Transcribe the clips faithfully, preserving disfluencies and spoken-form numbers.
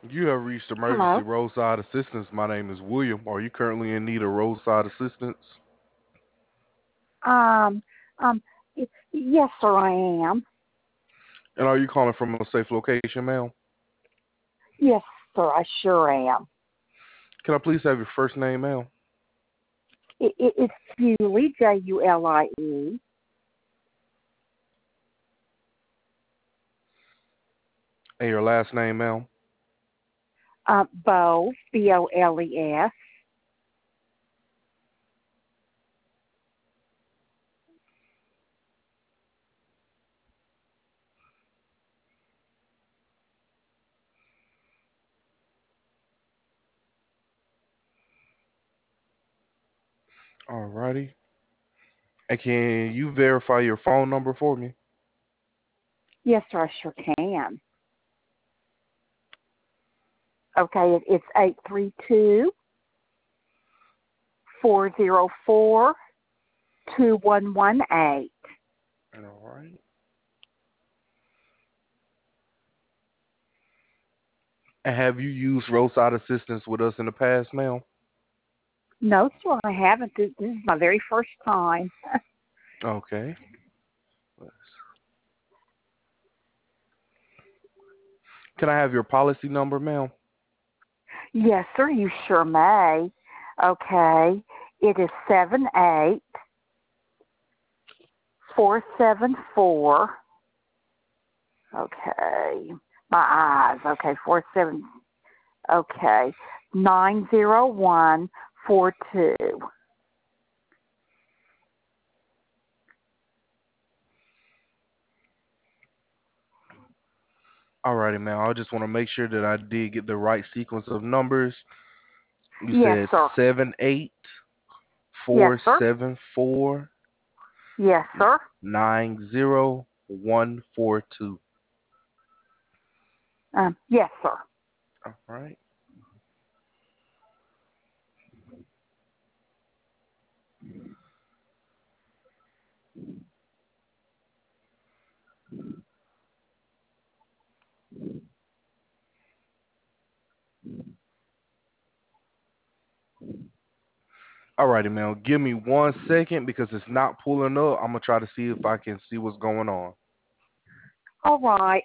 You have reached emergency Hello. roadside assistance. My name is William. Are you currently in need of roadside assistance? Um, um, y- yes, sir, I am. And are you calling from a safe location, ma'am? Yes, sir, I sure am. Can I please have your first name, ma'am? It, it, it's Julie, J U L I E. And your last name, ma'am? Uh, Bo, B O L E S. Alrighty. And can you verify your phone number for me? Yes, sir, I sure can. Okay, it, it's eight three two, four zero four, two one one eight. Alright. And have you used roadside assistance with us in the past, ma'am? No, sir, I haven't. This, this is my very first time. Okay. Can I have your policy number, ma'am? Yes, sir, you sure may. Okay, it is seven eight four seven four. Okay, my eyes. Okay, four seven. Okay, nine zero one four two. Alrighty, ma'am. I just want to make sure that I did get the right sequence of numbers. You Yes, said sir. seven eight Yes, four sir. seven four Yes, sir. nine zero one four two. Um, yes, sir. All right. Alrighty, man. Give me one second because it's not pulling up. I'm gonna try to see if I can see what's going on. All right.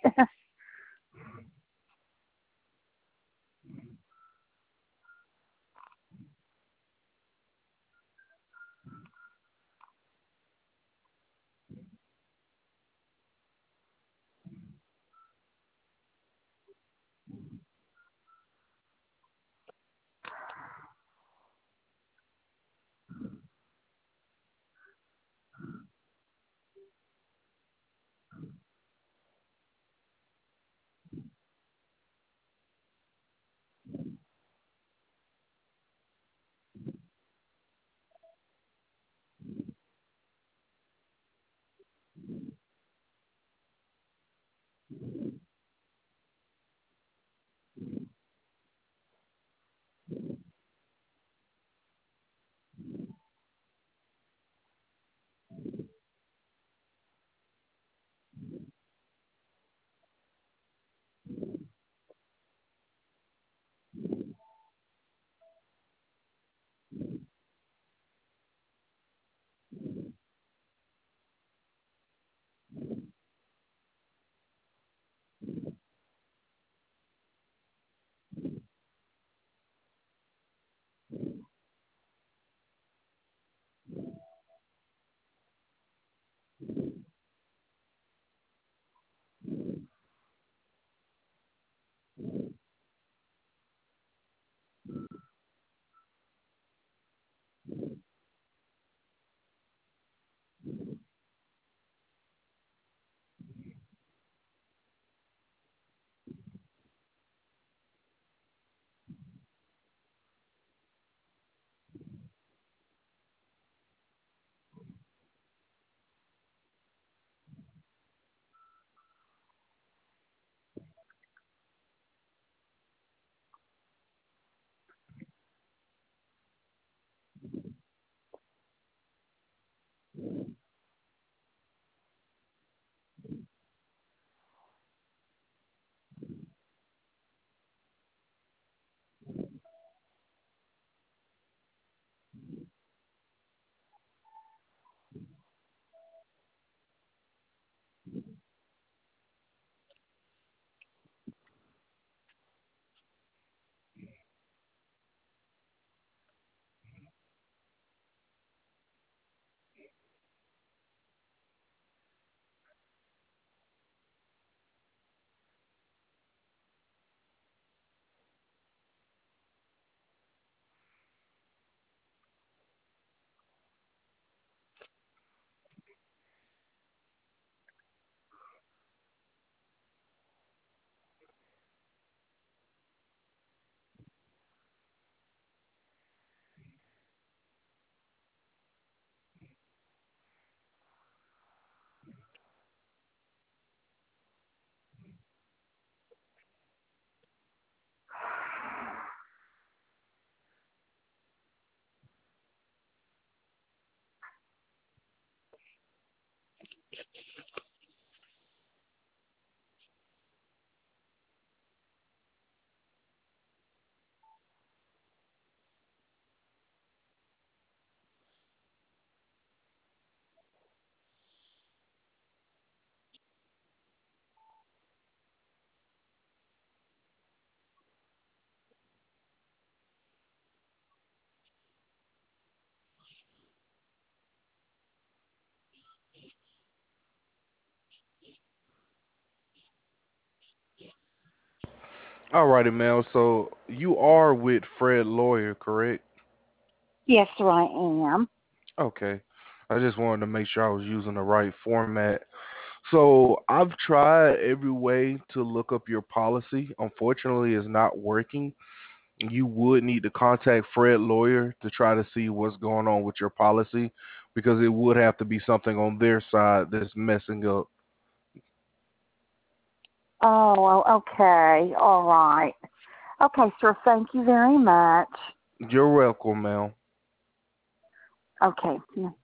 Alrighty, Mel. So you are with Fred Lawyer, correct? Yes, sir, I am. Okay. I just wanted to make sure I was using the right format. So I've tried every way to look up your policy. Unfortunately, it's not working. You would need to contact Fred Lawyer to try to see what's going on with your policy because it would have to be something on their side that's messing up. Oh, well, okay. All right. Okay, sir, thank you very much. You're welcome, Mel. Okay.